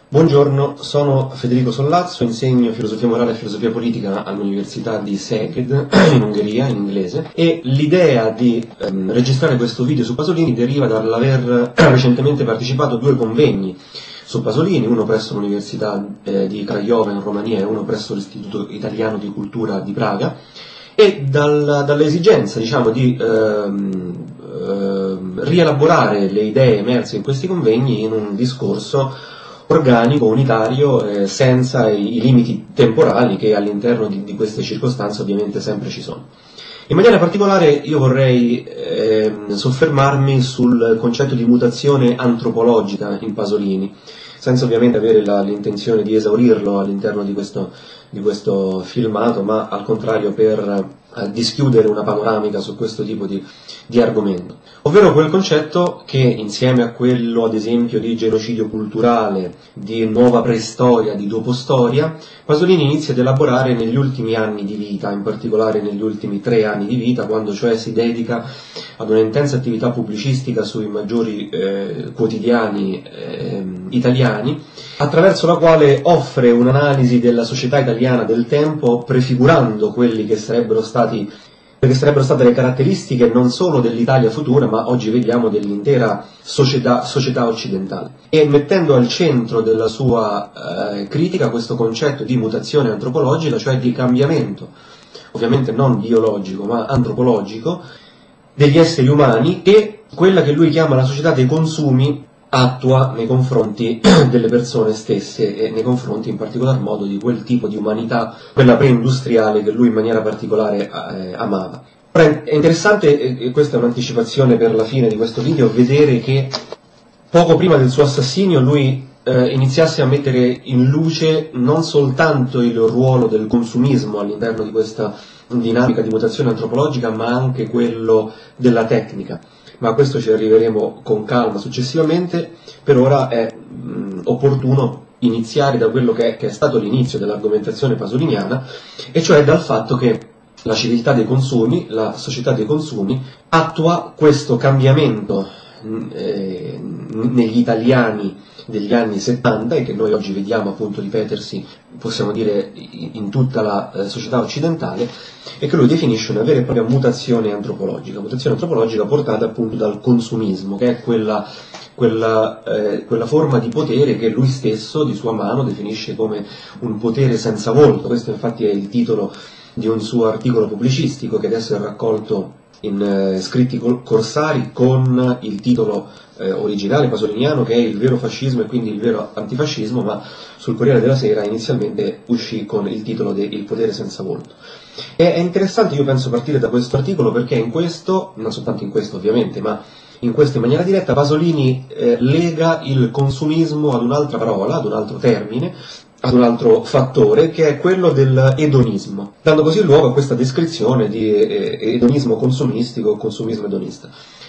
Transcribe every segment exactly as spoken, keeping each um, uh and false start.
Buongiorno, sono Federico Sollazzo, insegno filosofia morale e filosofia politica all'Università di Szeged, in Ungheria, in inglese, e l'idea di ehm, registrare questo video su Pasolini deriva dall'aver recentemente partecipato a due convegni su Pasolini, uno presso l'Università eh, di Craiova in Romania e uno presso l'Istituto Italiano di Cultura di Praga, e dal, dall'esigenza, diciamo, di ehm, ehm, rielaborare le idee emerse in questi convegni in un discorso organico, unitario, eh, senza i, i limiti temporali che all'interno di, di queste circostanze ovviamente sempre ci sono. In maniera particolare io vorrei eh, soffermarmi sul concetto di mutazione antropologica in Pasolini, senza ovviamente avere la, l'intenzione di esaurirlo all'interno di questo, di questo filmato, ma al contrario per eh, dischiudere una panoramica su questo tipo di, di argomento. Ovvero quel concetto che, insieme a quello ad esempio di genocidio culturale, di nuova preistoria, di dopostoria, Pasolini inizia ad elaborare negli ultimi anni di vita, in particolare negli ultimi tre anni di vita, quando cioè si dedica ad una intensa attività pubblicistica sui maggiori eh, quotidiani eh, italiani, attraverso la quale offre un'analisi della società italiana del tempo, prefigurando quelli che sarebbero stati che sarebbero state le caratteristiche non solo dell'Italia futura, ma oggi vediamo dell'intera società, società occidentale. E mettendo al centro della sua eh, critica questo concetto di mutazione antropologica, cioè di cambiamento, ovviamente non biologico, ma antropologico, degli esseri umani, e quella che lui chiama la società dei consumi attua nei confronti delle persone stesse e nei confronti in particolar modo di quel tipo di umanità, quella preindustriale che lui in maniera particolare eh, amava. È interessante, e questa è un'anticipazione per la fine di questo video, vedere che poco prima del suo assassinio lui eh, iniziasse a mettere in luce non soltanto il ruolo del consumismo all'interno di questa dinamica di mutazione antropologica, ma anche quello della tecnica. Ma a questo ci arriveremo con calma successivamente. Per ora è mh, opportuno iniziare da quello che è, che è stato l'inizio dell'argomentazione pasoliniana, e cioè dal fatto che la civiltà dei consumi, la società dei consumi, attua questo cambiamento mh, eh, negli italiani degli anni settanta, e che noi oggi vediamo appunto ripetersi, possiamo dire, in tutta la eh, società occidentale, e che lui definisce una vera e propria mutazione antropologica, mutazione antropologica portata appunto dal consumismo, che è quella, quella, eh, quella forma di potere che lui stesso di sua mano definisce come un potere senza volto. Questo infatti è il titolo di un suo articolo pubblicistico che adesso è raccolto in eh, scritti corsari con il titolo eh, originale pasoliniano, che è Il vero fascismo e quindi il vero antifascismo, ma sul Corriere della Sera inizialmente uscì con il titolo di Il potere senza volto. E è interessante, io penso, partire da questo articolo, perché in questo, non soltanto in questo ovviamente, ma in questo in maniera diretta, Pasolini eh, lega il consumismo ad un'altra parola, ad un altro termine, ad un altro fattore, che è quello dell'edonismo, dando così luogo a questa descrizione di eh, edonismo consumistico o consumismo edonista.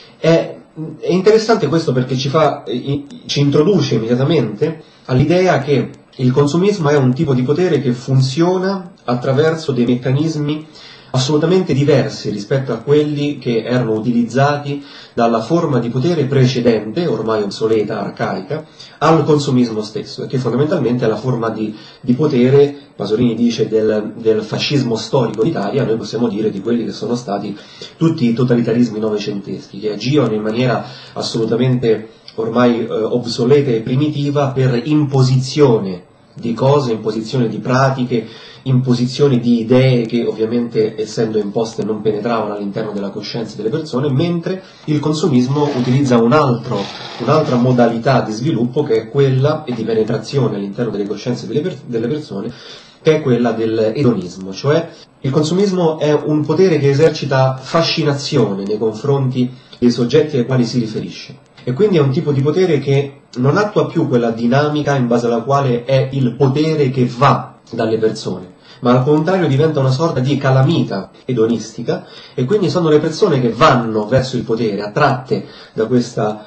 È, è interessante questo perché ci, fa, eh, ci introduce immediatamente all'idea che il consumismo è un tipo di potere che funziona attraverso dei meccanismi assolutamente diversi rispetto a quelli che erano utilizzati dalla forma di potere precedente, ormai obsoleta, arcaica, al consumismo stesso, e che fondamentalmente è la forma di, di potere, Pasolini dice, del, del fascismo storico d'Italia, noi possiamo dire di quelli che sono stati tutti i totalitarismi novecenteschi, che agivano in maniera assolutamente ormai eh, obsoleta e primitiva per imposizione di cose, imposizione di pratiche, imposizioni di idee che ovviamente, essendo imposte, non penetravano all'interno della coscienza delle persone, mentre il consumismo utilizza un altro, un'altra modalità di sviluppo, che è quella e di penetrazione all'interno delle coscienze delle, per, delle persone, che è quella dell'edonismo, cioè il consumismo è un potere che esercita fascinazione nei confronti dei soggetti ai quali si riferisce. E quindi è un tipo di potere che non attua più quella dinamica in base alla quale è il potere che va dalle persone, ma al contrario diventa una sorta di calamita edonistica, e quindi sono le persone che vanno verso il potere, attratte da questa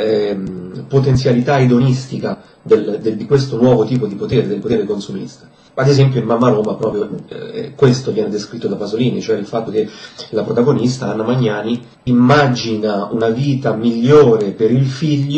ehm, potenzialità edonistica del, del, di questo nuovo tipo di potere, del potere consumista. Ad esempio in Mamma Roma proprio eh, questo viene descritto da Pasolini, cioè il fatto che la protagonista, Anna Magnani, immagina una vita migliore per il figlio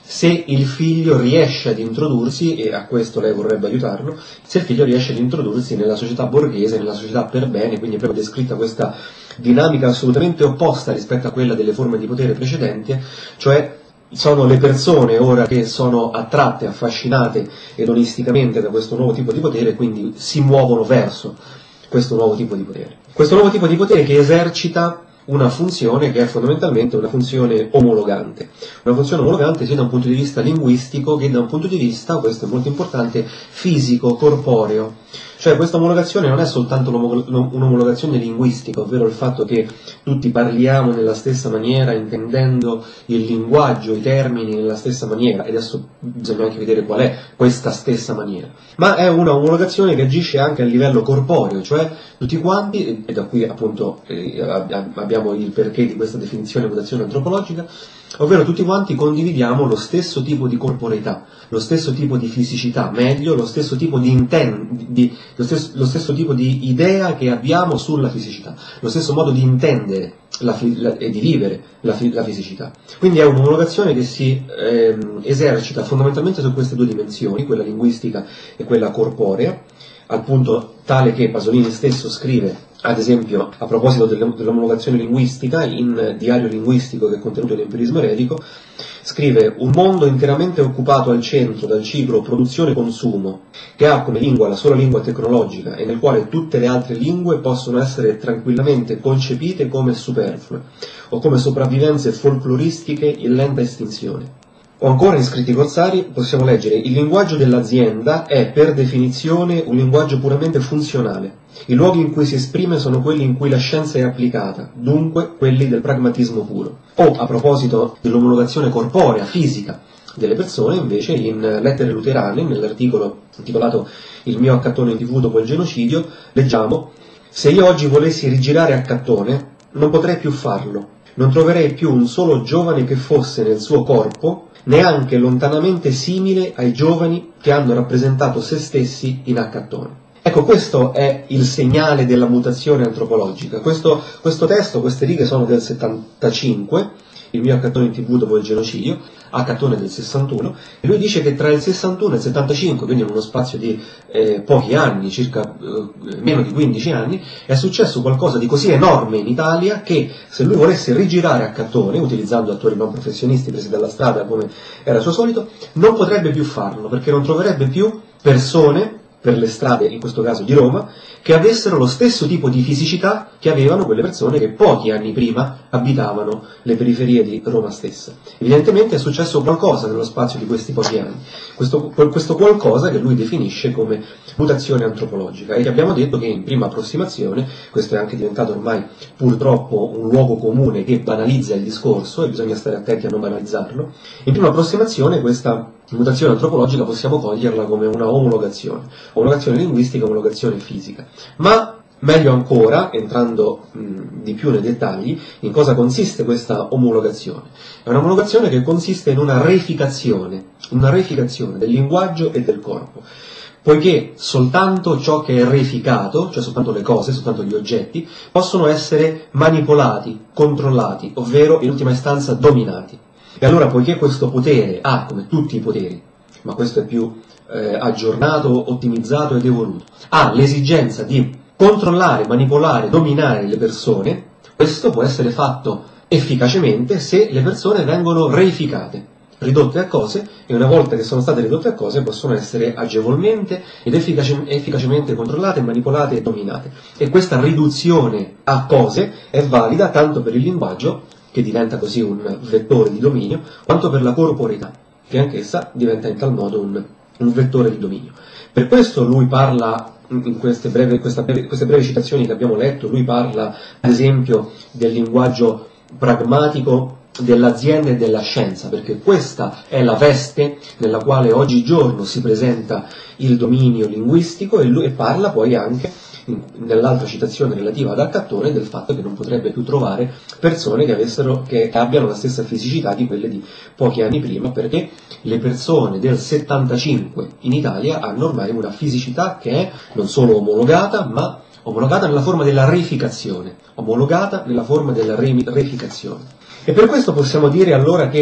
se il figlio riesce ad introdursi, e a questo lei vorrebbe aiutarlo, se il figlio riesce ad introdursi nella società borghese, nella società per bene, quindi è proprio descritta questa dinamica assolutamente opposta rispetto a quella delle forme di potere precedenti, cioè sono le persone ora che sono attratte, affascinate edonisticamente da questo nuovo tipo di potere, quindi si muovono verso questo nuovo tipo di potere. Questo nuovo tipo di potere che esercita una funzione che è fondamentalmente una funzione omologante. Una funzione omologante sia da un punto di vista linguistico che da un punto di vista, questo è molto importante, fisico, corporeo. Cioè questa omologazione non è soltanto un'omologazione linguistica, ovvero il fatto che tutti parliamo nella stessa maniera, intendendo il linguaggio, i termini nella stessa maniera, e adesso bisogna anche vedere qual è questa stessa maniera, ma è una omologazione che agisce anche a livello corporeo, cioè tutti quanti, e da qui appunto eh, abbiamo il perché di questa definizione mutazione antropologica, ovvero tutti quanti condividiamo lo stesso tipo di corporeità, lo stesso tipo di fisicità, meglio lo stesso tipo di, inten- di lo, stesso, lo stesso tipo di idea che abbiamo sulla fisicità, lo stesso modo di intendere la fi- la, e di vivere la, fi- la fisicità. Quindi è un'omologazione che si ehm, esercita fondamentalmente su queste due dimensioni, quella linguistica e quella corporea, al punto tale che Pasolini stesso scrive, ad esempio, a proposito dell'omologazione linguistica, in Diario linguistico che è contenuto nell'Empirismo eretico, scrive: un mondo interamente occupato al centro dal ciclo produzione-consumo, che ha come lingua la sola lingua tecnologica e nel quale tutte le altre lingue possono essere tranquillamente concepite come superflue o come sopravvivenze folcloristiche in lenta estinzione. O ancora in Scritti corsari possiamo leggere: il linguaggio dell'azienda è per definizione un linguaggio puramente funzionale. I luoghi in cui si esprime sono quelli in cui la scienza è applicata, dunque quelli del pragmatismo puro. O, a proposito dell'omologazione corporea, fisica, delle persone, invece, in Lettere luterane, nell'articolo intitolato Il mio accattone in tivù dopo il genocidio, leggiamo: se io oggi volessi rigirare accattone, non potrei più farlo. Non troverei più un solo giovane che fosse nel suo corpo neanche lontanamente simile ai giovani che hanno rappresentato se stessi in accattone. Ecco, questo è il segnale della mutazione antropologica. Questo, questo testo, queste righe sono del settantacinque, il mio accattone in tivù dopo il genocidio, accattone del sessantuno, e lui dice che tra il sessantuno e il settantacinque, quindi in uno spazio di eh, pochi anni, circa eh, meno di quindici anni, è successo qualcosa di così enorme in Italia che se lui volesse rigirare accattone, utilizzando attori non professionisti presi dalla strada come era suo solito, non potrebbe più farlo, perché non troverebbe più persone per le strade, in questo caso di Roma, che avessero lo stesso tipo di fisicità che avevano quelle persone che pochi anni prima abitavano le periferie di Roma stessa. Evidentemente è successo qualcosa nello spazio di questi pochi anni, questo, questo qualcosa che lui definisce come mutazione antropologica, e che abbiamo detto che in prima approssimazione, questo è anche diventato ormai purtroppo un luogo comune che banalizza il discorso, e bisogna stare attenti a non banalizzarlo, in prima approssimazione questa mutazione antropologica possiamo coglierla come una omologazione, omologazione linguistica, omologazione fisica. Ma meglio ancora, entrando mh, di più nei dettagli, in cosa consiste questa omologazione? È un'omologazione che consiste in una reificazione, una reificazione del linguaggio e del corpo, poiché soltanto ciò che è reificato, cioè soltanto le cose, soltanto gli oggetti, possono essere manipolati, controllati, ovvero in ultima istanza dominati. E allora, poiché questo potere ha, come tutti i poteri, ma questo è più eh, aggiornato, ottimizzato ed evoluto, ha l'esigenza di controllare, manipolare, dominare le persone, questo può essere fatto efficacemente se le persone vengono reificate, ridotte a cose, e una volta che sono state ridotte a cose possono essere agevolmente ed efficace, efficacemente controllate, manipolate e dominate. E questa riduzione a cose è valida tanto per il linguaggio, che diventa così un vettore di dominio, quanto per la corporeità, che anch'essa diventa in tal modo un, un vettore di dominio. Per questo lui parla, in queste brevi, questa breve, queste brevi citazioni che abbiamo letto, lui parla ad esempio del linguaggio pragmatico dell'azienda e della scienza, perché questa è la veste nella quale oggigiorno si presenta il dominio linguistico, e lui parla poi anche nell'altra citazione relativa ad Accattone del fatto che non potrebbe più trovare persone che, avessero, che abbiano la stessa fisicità di quelle di pochi anni prima, perché le persone del settantacinque in Italia hanno ormai una fisicità che è non solo omologata, ma omologata nella forma della reificazione, omologata nella forma della reificazione. E per questo possiamo dire allora che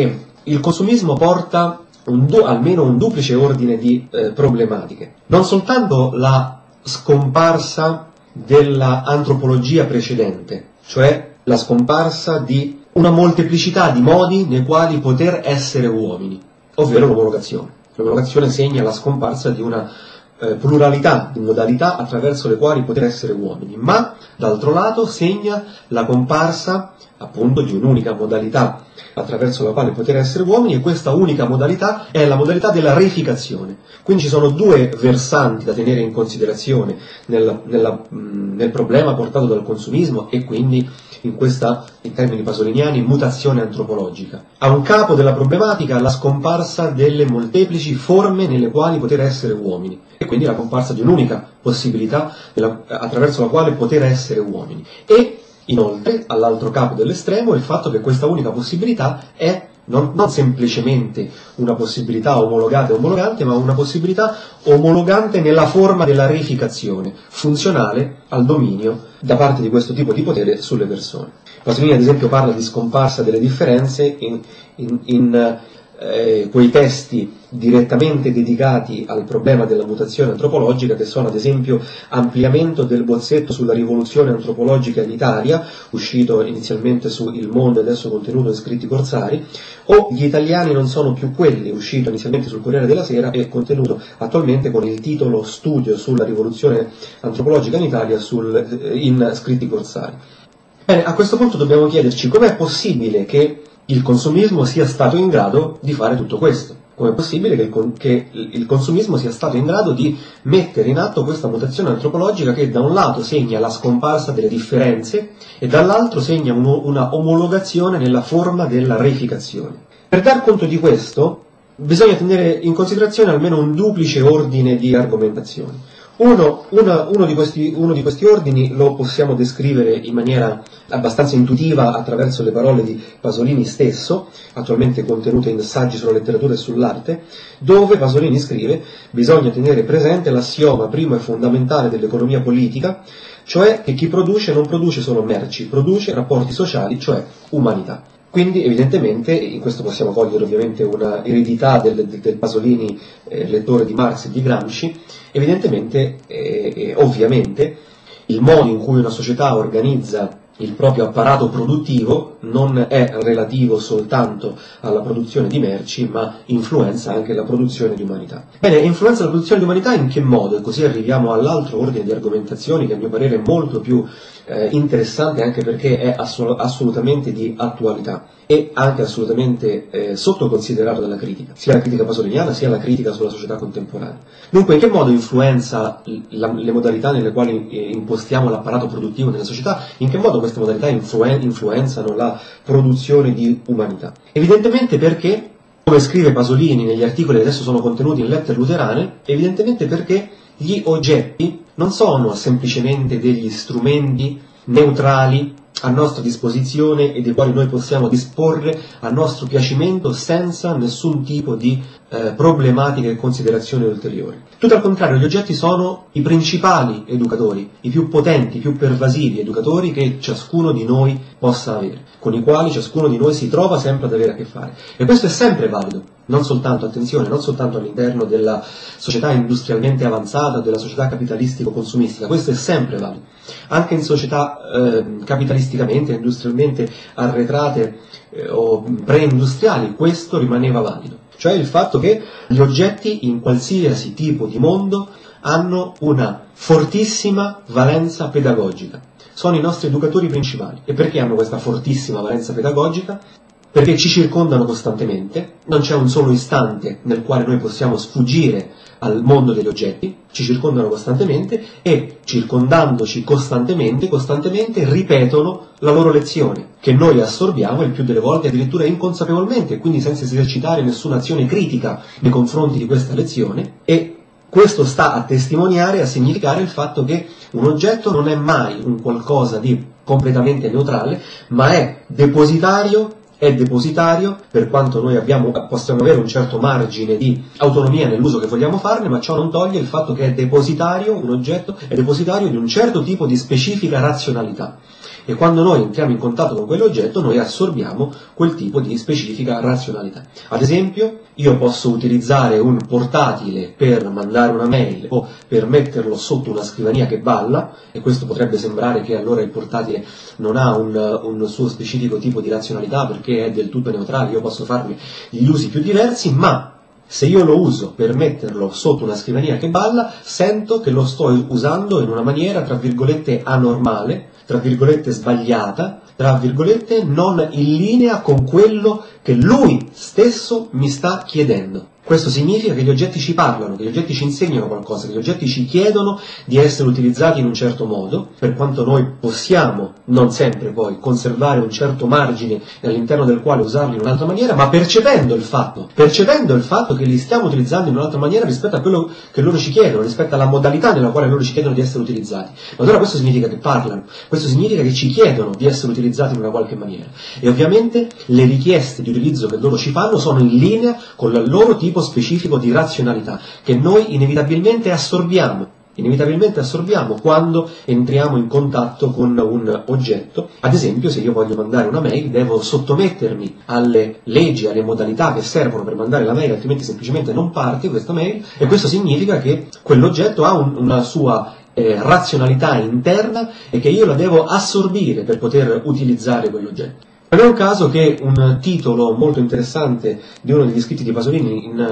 il consumismo porta un du- almeno un duplice ordine di eh, problematiche. Non soltanto la scomparsa della antropologia precedente, cioè la scomparsa di una molteplicità di modi nei quali poter essere uomini, ovvero l'omologazione. L'omologazione segna la scomparsa di una eh, pluralità di modalità attraverso le quali poter essere uomini, ma d'altro lato segna la comparsa appunto di un'unica modalità attraverso la quale poter essere uomini, e questa unica modalità è la modalità della reificazione. Quindi ci sono due versanti da tenere in considerazione nel, nella, mh, nel problema portato dal consumismo e quindi in questa, in termini pasoliniani, mutazione antropologica. A un capo della problematica la scomparsa delle molteplici forme nelle quali poter essere uomini, e quindi la comparsa di un'unica possibilità della, attraverso la quale poter essere uomini. E inoltre, all'altro capo dell'estremo, il fatto che questa unica possibilità è non, non semplicemente una possibilità omologata e omologante, ma una possibilità omologante nella forma della reificazione, funzionale al dominio da parte di questo tipo di potere sulle persone. Pasolini, ad esempio, parla di scomparsa delle differenze in, in, in eh, quei testi direttamente dedicati al problema della mutazione antropologica, che sono ad esempio Ampliamento del bozzetto sulla rivoluzione antropologica in Italia, uscito inizialmente su Il Mondo e adesso contenuto in Scritti Corsari, o Gli italiani non sono più quelli, uscito inizialmente sul Corriere della Sera e contenuto attualmente con il titolo Studio sulla rivoluzione antropologica in Italia sul, in Scritti Corsari. Bene, a questo punto dobbiamo chiederci com'è possibile che il consumismo sia stato in grado di fare tutto questo. Com'è possibile che il, che il consumismo sia stato in grado di mettere in atto questa mutazione antropologica che da un lato segna la scomparsa delle differenze e dall'altro segna uno, una omologazione nella forma della reificazione. Per dar conto di questo bisogna tenere in considerazione almeno un duplice ordine di argomentazioni. Uno, una, uno, di questi, uno di questi ordini lo possiamo descrivere in maniera abbastanza intuitiva attraverso le parole di Pasolini stesso, attualmente contenute in Saggi sulla letteratura e sull'arte, dove Pasolini scrive: bisogna tenere presente l'assioma primo e fondamentale dell'economia politica, cioè che chi produce non produce solo merci, produce rapporti sociali, cioè umanità. Quindi evidentemente, in questo possiamo cogliere ovviamente una eredità del, del, del Pasolini eh, lettore di Marx e di Gramsci, evidentemente, eh, eh, ovviamente, il modo in cui una società organizza il proprio apparato produttivo non è relativo soltanto alla produzione di merci, ma influenza anche la produzione di umanità. Bene, influenza la produzione di umanità in che modo? E così arriviamo all'altro ordine di argomentazioni che a mio parere è molto più eh, interessante, anche perché è assol- assolutamente di attualità e anche assolutamente eh, sottoconsiderato dalla critica, sia la critica pasoliniana sia la critica sulla società contemporanea. Dunque, in che modo influenza la, le modalità nelle quali eh, impostiamo l'apparato produttivo della società, in che modo queste modalità influen- influenzano la produzione di umanità? Evidentemente perché, come scrive Pasolini negli articoli che adesso sono contenuti in Lettere Luterane, evidentemente perché gli oggetti non sono semplicemente degli strumenti neutrali a nostra disposizione e dei quali noi possiamo disporre a nostro piacimento senza nessun tipo di eh, problematica e considerazioni ulteriori. Tutto al contrario, gli oggetti sono i principali educatori, i più potenti, i più pervasivi educatori che ciascuno di noi possa avere, con i quali ciascuno di noi si trova sempre ad avere a che fare. E questo è sempre valido, non soltanto, attenzione, non soltanto all'interno della società industrialmente avanzata, della società capitalistico-consumistica, questo è sempre valido. Anche in società eh, capitalisticamente, industrialmente arretrate eh, o preindustriali, questo rimaneva valido. Cioè il fatto che gli oggetti in qualsiasi tipo di mondo hanno una fortissima valenza pedagogica. Sono i nostri educatori principali. E perché hanno questa fortissima valenza pedagogica? Perché ci circondano costantemente, non c'è un solo istante nel quale noi possiamo sfuggire al mondo degli oggetti, ci circondano costantemente e, circondandoci costantemente, costantemente ripetono la loro lezione, che noi assorbiamo il più delle volte addirittura inconsapevolmente, quindi senza esercitare nessuna azione critica nei confronti di questa lezione, e questo sta a testimoniare, a significare il fatto che un oggetto non è mai un qualcosa di completamente neutrale, ma è depositario è depositario, per quanto noi abbiamo, possiamo avere un certo margine di autonomia nell'uso che vogliamo farne, ma ciò non toglie il fatto che è depositario, un oggetto è depositario di un certo tipo di specifica razionalità. e quando noi entriamo in contatto con quell'oggetto noi assorbiamo quel tipo di specifica razionalità. Ad esempio, io posso utilizzare un portatile per mandare una mail o per metterlo sotto una scrivania che balla, e questo potrebbe sembrare che allora il portatile non ha un, un suo specifico tipo di razionalità perché è del tutto neutrale, io posso farne gli usi più diversi, ma se io lo uso per metterlo sotto una scrivania che balla, sento che lo sto usando in una maniera, tra virgolette, anormale, tra virgolette sbagliata, tra virgolette non in linea con quello che lui stesso mi sta chiedendo. Questo significa che gli oggetti ci parlano, che gli oggetti ci insegnano qualcosa, che gli oggetti ci chiedono di essere utilizzati in un certo modo, per quanto noi possiamo, non sempre poi, conservare un certo margine all'interno del quale usarli in un'altra maniera, ma percependo il fatto, percependo il fatto che li stiamo utilizzando in un'altra maniera rispetto a quello che loro ci chiedono, rispetto alla modalità nella quale loro ci chiedono di essere utilizzati. Ma allora questo significa che parlano, questo significa che ci chiedono di essere utilizzati in una qualche maniera. E ovviamente le richieste di utilizzo che loro ci fanno sono in linea con il loro tipo specifico di razionalità che noi inevitabilmente assorbiamo, inevitabilmente assorbiamo quando entriamo in contatto con un oggetto. Ad esempio, se io voglio mandare una mail, devo sottomettermi alle leggi, alle modalità che servono per mandare la mail, altrimenti semplicemente non parte questa mail, e questo significa che quell'oggetto ha un, una sua eh, razionalità interna e che io la devo assorbire per poter utilizzare quell'oggetto. Non è un caso che un titolo molto interessante di uno degli scritti di Pasolini in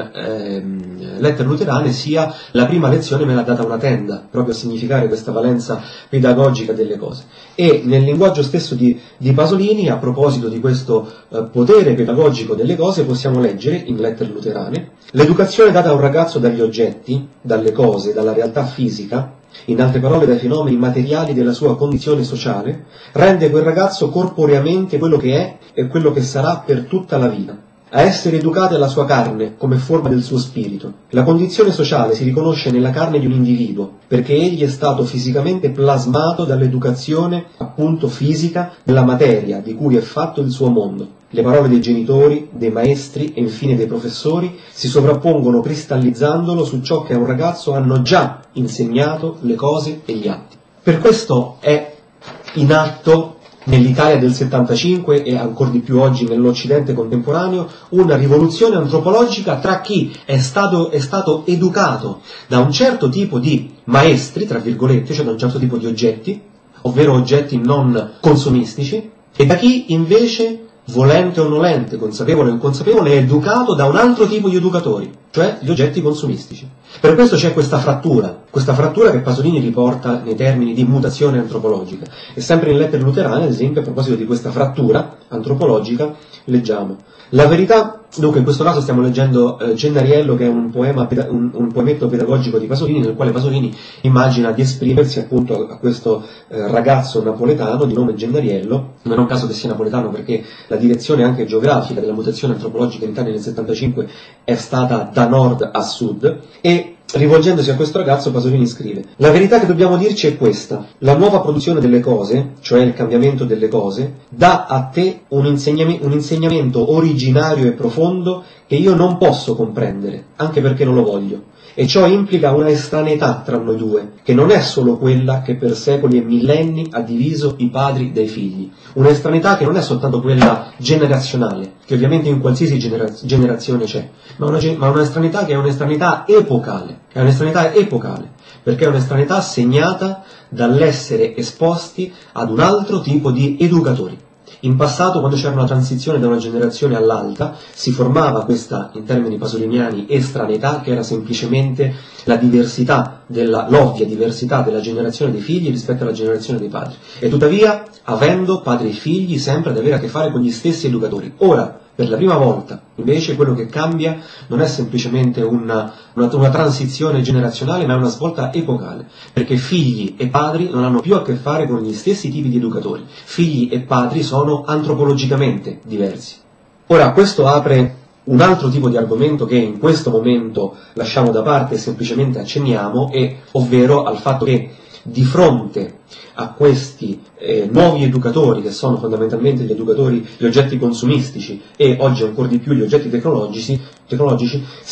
ehm, Lettere luterane sia "La prima lezione me l'ha data una tenda", proprio a significare questa valenza pedagogica delle cose. E nel linguaggio stesso di, di Pasolini, a proposito di questo eh, potere pedagogico delle cose, possiamo leggere in Lettere luterane: "L'educazione data a un ragazzo dagli oggetti, dalle cose, dalla realtà fisica, in altre parole dai fenomeni materiali della sua condizione sociale, rende quel ragazzo corporeamente quello che è e quello che sarà per tutta la vita. A essere educata è la sua carne come forma del suo spirito. La condizione sociale si riconosce nella carne di un individuo, perché egli è stato fisicamente plasmato dall'educazione, appunto fisica, della materia di cui è fatto il suo mondo. Le parole dei genitori, dei maestri e infine dei professori si sovrappongono cristallizzandolo su ciò che a un ragazzo hanno già insegnato le cose e gli atti." Per questo è in atto nell'Italia del settantacinque e ancor di più oggi nell'Occidente contemporaneo una rivoluzione antropologica tra chi è stato, è stato educato da un certo tipo di maestri, tra virgolette, cioè da un certo tipo di oggetti, ovvero oggetti non consumistici, e da chi invece, volente o nolente, consapevole o inconsapevole, è educato da un altro tipo di educatori, cioè gli oggetti consumistici. Per questo c'è questa frattura, questa frattura che Pasolini riporta nei termini di mutazione antropologica. E sempre in Lettere luterane, ad esempio, a proposito di questa frattura antropologica, leggiamo: "La verità", dunque in questo caso stiamo leggendo eh, Gennariello, che è un, poema, un, un poemetto pedagogico di Pasolini, nel quale Pasolini immagina di esprimersi appunto a, a questo eh, ragazzo napoletano di nome Gennariello. Non è un caso che sia napoletano, perché la direzione anche geografica della mutazione antropologica in Italia nel settantacinque è stata da nord a sud, e rivolgendosi a questo ragazzo Pasolini scrive: "La verità che dobbiamo dirci è questa: la nuova produzione delle cose, cioè il cambiamento delle cose, dà a te un, insegnami- un insegnamento originario e profondo che io non posso comprendere, anche perché non lo voglio. E ciò implica una estraneità tra noi due, che non è solo quella che per secoli e millenni ha diviso i padri dai figli. Una estraneità che non è soltanto quella generazionale, che ovviamente in qualsiasi genera- generazione c'è, ma una, ma una estraneità che è un'estraneità epocale. È un'estraneità epocale, perché è un'estraneità segnata dall'essere esposti ad un altro tipo di educatori. In passato, quando c'era una transizione da una generazione all'altra, si formava questa, in termini pasoliniani, estraneità, che era semplicemente la diversità, della, l'ovvia diversità della generazione dei figli rispetto alla generazione dei padri. E tuttavia, avendo padri e figli sempre ad avere a che fare con gli stessi educatori. Ora, per la prima volta, invece, quello che cambia non è semplicemente una, una, una transizione generazionale, ma è una svolta epocale, perché figli e padri non hanno più a che fare con gli stessi tipi di educatori. Figli e padri sono antropologicamente diversi. Ora, questo apre un altro tipo di argomento che in questo momento lasciamo da parte e semplicemente accenniamo, e, ovvero al fatto che di fronte a questi eh, nuovi educatori, che sono fondamentalmente gli educatori, gli oggetti consumistici e oggi ancora di più gli oggetti tecnologici, tecnologici, se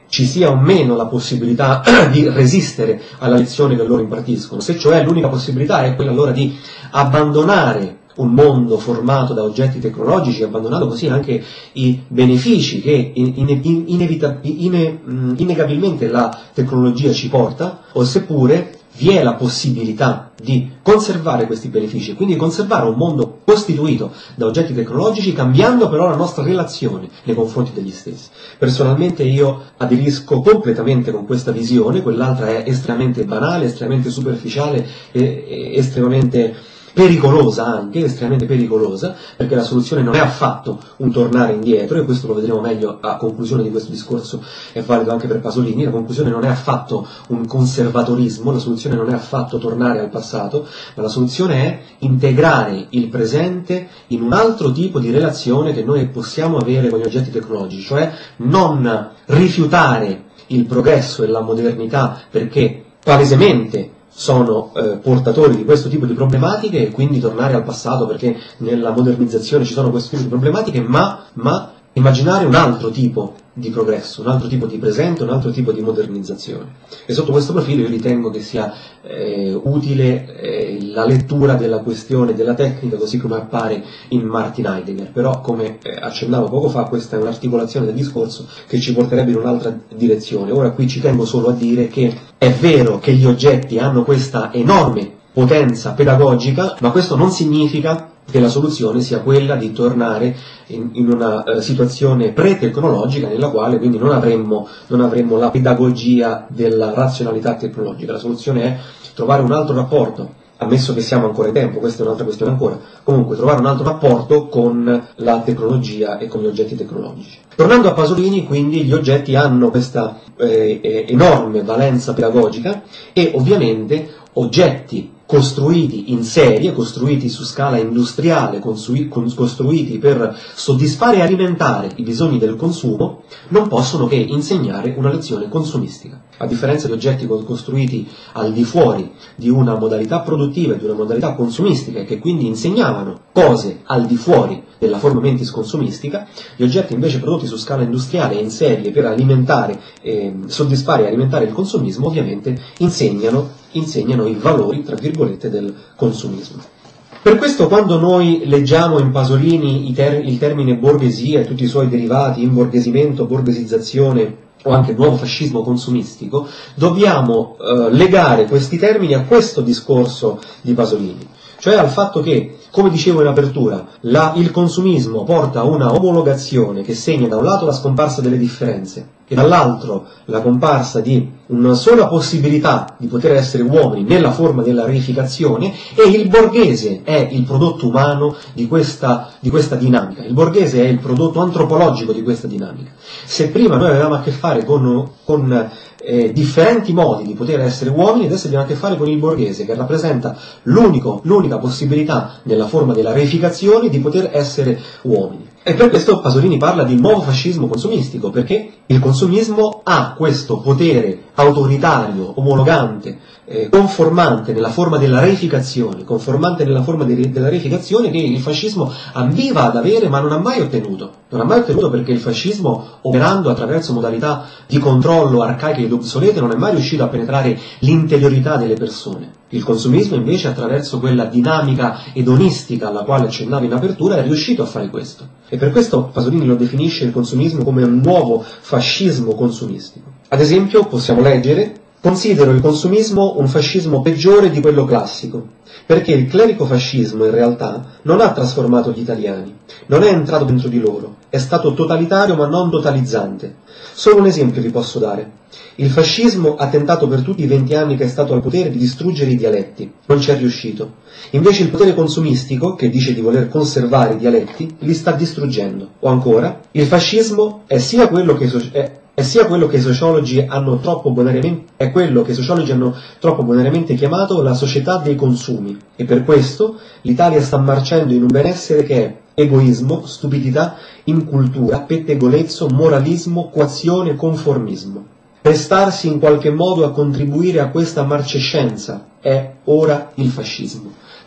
ci sia o meno la possibilità di resistere alla lezione che loro impartiscono, se cioè l'unica possibilità è quella allora di abbandonare un mondo formato da oggetti tecnologici, abbandonando così anche i benefici che in, in, in, inevita, in, innegabilmente la tecnologia ci porta, o seppure vi è la possibilità di conservare questi benefici, quindi conservare un mondo costituito da oggetti tecnologici, cambiando però la nostra relazione nei confronti degli stessi. Personalmente io aderisco completamente con questa visione, quell'altra è estremamente banale, estremamente superficiale e, e estremamente pericolosa anche, estremamente pericolosa, perché la soluzione non è affatto un tornare indietro, e questo lo vedremo meglio a conclusione di questo discorso, è valido anche per Pasolini. La conclusione non è affatto un conservatorismo, la soluzione non è affatto tornare al passato, ma la soluzione è integrare il presente in un altro tipo di relazione che noi possiamo avere con gli oggetti tecnologici, cioè non rifiutare il progresso e la modernità perché palesemente sono eh, portatori di questo tipo di problematiche, e quindi tornare al passato perché nella modernizzazione ci sono questo tipo di problematiche, ma, ma immaginare un altro tipo di progresso, un altro tipo di presente, un altro tipo di modernizzazione. E sotto questo profilo io ritengo che sia eh, utile eh, la lettura della questione della tecnica così come appare in Martin Heidegger, però come eh, accennavo poco fa, questa è un'articolazione del discorso che ci porterebbe in un'altra direzione. Ora qui ci tengo solo a dire che è vero che gli oggetti hanno questa enorme potenza pedagogica, ma questo non significa che la soluzione sia quella di tornare in, in una uh, situazione pre-tecnologica nella quale quindi non avremmo, non avremmo la pedagogia della razionalità tecnologica. La soluzione è trovare un altro rapporto, ammesso che siamo ancora in tempo, questa è un'altra questione ancora, comunque trovare un altro rapporto con la tecnologia e con gli oggetti tecnologici. Tornando a Pasolini, quindi gli oggetti hanno questa eh, enorme valenza pedagogica, e ovviamente oggetti costruiti in serie, costruiti su scala industriale, costruiti per soddisfare e alimentare i bisogni del consumo, non possono che insegnare una lezione consumistica. A differenza di oggetti costruiti al di fuori di una modalità produttiva e di una modalità consumistica, e che quindi insegnavano cose al di fuori della forma mentis consumistica, gli oggetti invece prodotti su scala industriale e in serie per alimentare, eh, soddisfare e alimentare il consumismo, ovviamente insegnano, insegnano i valori, tra virgolette, del consumismo. Per questo quando noi leggiamo in Pasolini ter- il termine borghesia e tutti i suoi derivati, imborghesimento, borghesizzazione o anche nuovo fascismo consumistico, dobbiamo eh, legare questi termini a questo discorso di Pasolini, cioè al fatto che, come dicevo in apertura, la, il consumismo porta a una omologazione che segna da un lato la scomparsa delle differenze e dall'altro la comparsa di una sola possibilità di poter essere uomini nella forma della reificazione, e il borghese è il prodotto umano di questa, di questa dinamica, il borghese è il prodotto antropologico di questa dinamica. Se prima noi avevamo a che fare con, con eh, differenti modi di poter essere uomini, adesso abbiamo a che fare con il borghese, che rappresenta l'unico, l'unica possibilità nella forma della reificazione di poter essere uomini. E per questo Pasolini parla di nuovo fascismo consumistico, perché il consumismo ha questo potere autoritario, omologante, eh, conformante nella forma della reificazione, conformante nella forma de- della reificazione che il fascismo ambiva ad avere ma non ha mai ottenuto. Non ha mai ottenuto perché il fascismo, operando attraverso modalità di controllo arcaiche ed obsolete, non è mai riuscito a penetrare l'interiorità delle persone. Il consumismo invece, attraverso quella dinamica edonistica alla quale accennavo in apertura, è riuscito a fare questo. E per questo Pasolini lo definisce il consumismo come un nuovo fascismo consumistico. Ad esempio, possiamo leggere: considero il consumismo un fascismo peggiore di quello classico, perché il clericofascismo in realtà non ha trasformato gli italiani, non è entrato dentro di loro, è stato totalitario ma non totalizzante. Solo un esempio vi posso dare. Il fascismo ha tentato per tutti i venti anni che è stato al potere di distruggere i dialetti, non ci è riuscito. Invece il potere consumistico, che dice di voler conservare i dialetti, li sta distruggendo. O ancora, il fascismo è sia quello che è È sia quello che i sociologi hanno troppo bonariamente, è quello che i sociologi hanno troppo bonariamente chiamato la società dei consumi, e per questo l'Italia sta marciando in un benessere che è egoismo, stupidità, incultura, pettegolezzo, moralismo, coazione, conformismo. Prestarsi in qualche modo a contribuire a questa marcescenza è ora il fascismo.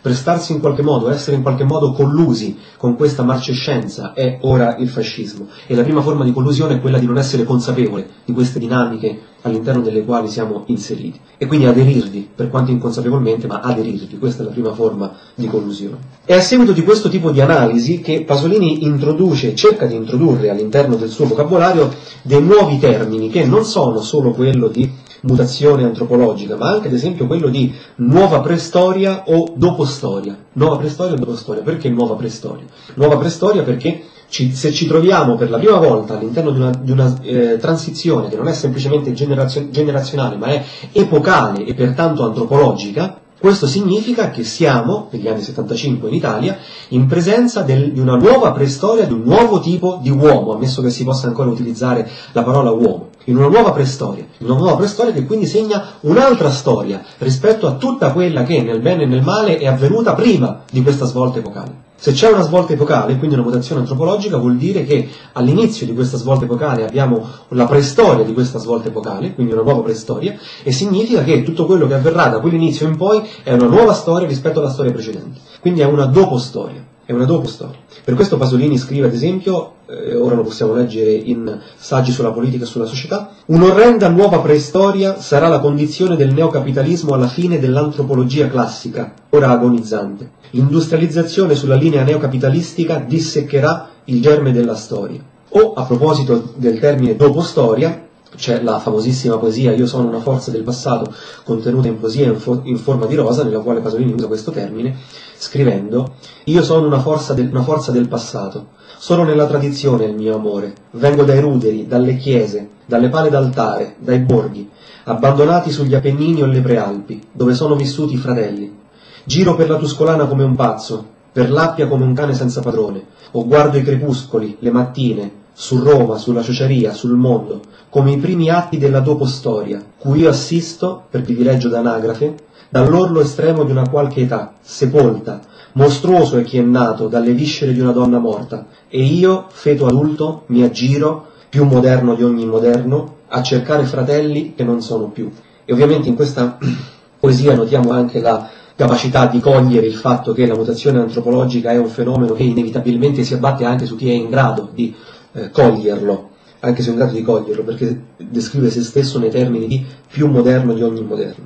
prestarsi in qualche modo, essere in qualche modo collusi con questa marcescenza è ora il fascismo. E la prima forma di collusione è quella di non essere consapevole di queste dinamiche all'interno delle quali siamo inseriti. E quindi aderirvi, per quanto inconsapevolmente, ma aderirvi, questa è la prima forma di collusione. È a seguito di questo tipo di analisi che Pasolini introduce, cerca di introdurre all'interno del suo vocabolario dei nuovi termini che non sono solo quello di mutazione antropologica, ma anche ad esempio quello di nuova preistoria o dopostoria. Nuova preistoria o dopostoria. Perché nuova preistoria? Nuova preistoria perché ci, se ci troviamo per la prima volta all'interno di una, di una eh, transizione che non è semplicemente generazio, generazionale, ma è epocale e pertanto antropologica, questo significa che siamo, negli anni settantacinque in Italia, in presenza del, di una nuova preistoria, di un nuovo tipo di uomo, ammesso che si possa ancora utilizzare la parola uomo, in una nuova preistoria, in una nuova preistoria che quindi segna un'altra storia rispetto a tutta quella che nel bene e nel male è avvenuta prima di questa svolta epocale. Se c'è una svolta epocale, quindi una mutazione antropologica, vuol dire che all'inizio di questa svolta epocale abbiamo la preistoria di questa svolta epocale, quindi una nuova preistoria, e significa che tutto quello che avverrà da quell'inizio in poi è una nuova storia rispetto alla storia precedente. Quindi è una dopostoria. È una dopostoria. Per questo Pasolini scrive, ad esempio, eh, ora lo possiamo leggere in Saggi sulla politica e sulla società, un'orrenda nuova preistoria sarà la condizione del neocapitalismo alla fine dell'antropologia classica, ora agonizzante. L'industrializzazione sulla linea neocapitalistica disseccherà il germe della storia. O, a proposito del termine dopostoria, c'è la famosissima poesia Io sono una forza del passato, contenuta in poesia in, fo- in forma di rosa, nella quale Pasolini usa questo termine, scrivendo Io sono una forza, del, una forza del passato, sono nella tradizione il mio amore, vengo dai ruderi, dalle chiese, dalle pale d'altare, dai borghi, abbandonati sugli Appennini o le Prealpi, dove sono vissuti i fratelli. Giro per la Tuscolana come un pazzo, per l'Appia come un cane senza padrone, o guardo i crepuscoli, le mattine, su Roma, sulla ciociaria, sul mondo, come i primi atti della dopostoria, cui io assisto, per privilegio d'anagrafe, dall'orlo estremo di una qualche età, sepolta, mostruoso è chi è nato dalle viscere di una donna morta, e io, feto adulto, mi aggiro, più moderno di ogni moderno, a cercare fratelli che non sono più. E ovviamente in questa poesia notiamo anche la capacità di cogliere il fatto che la mutazione antropologica è un fenomeno che inevitabilmente si abbatte anche su chi è in grado di eh, coglierlo, anche se è in grado di coglierlo, perché descrive se stesso nei termini di più moderno di ogni moderno.